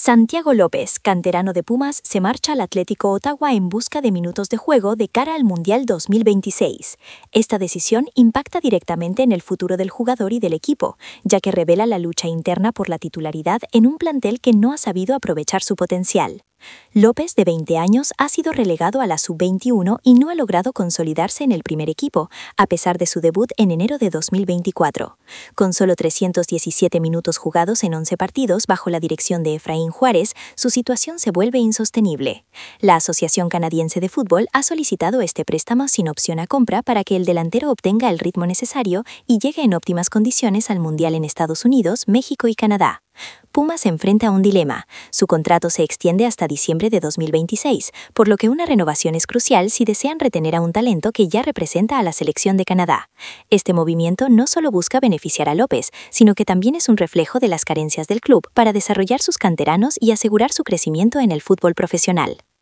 Santiago López, canterano de Pumas, se marcha al Atlético Ottawa en busca de minutos de juego de cara al Mundial 2026. Esta decisión impacta directamente en el futuro del jugador y del equipo, ya que revela la lucha interna por la titularidad en un plantel que no ha sabido aprovechar su potencial. López, de 20 años, ha sido relegado a la sub-21 y no ha logrado consolidarse en el primer equipo, a pesar de su debut en enero de 2024. Con solo 317 minutos jugados en 11 partidos bajo la dirección de Efraín Juárez, su situación se vuelve insostenible. La Asociación Canadiense de Fútbol ha solicitado este préstamo sin opción a compra para que el delantero obtenga el ritmo necesario y llegue en óptimas condiciones al Mundial en Estados Unidos, México y Canadá. Pumas se enfrenta a un dilema. Su contrato se extiende hasta diciembre de 2026, por lo que una renovación es crucial si desean retener a un talento que ya representa a la selección de Canadá. Este movimiento no solo busca beneficiar a López, sino que también es un reflejo de las carencias del club para desarrollar sus canteranos y asegurar su crecimiento en el fútbol profesional.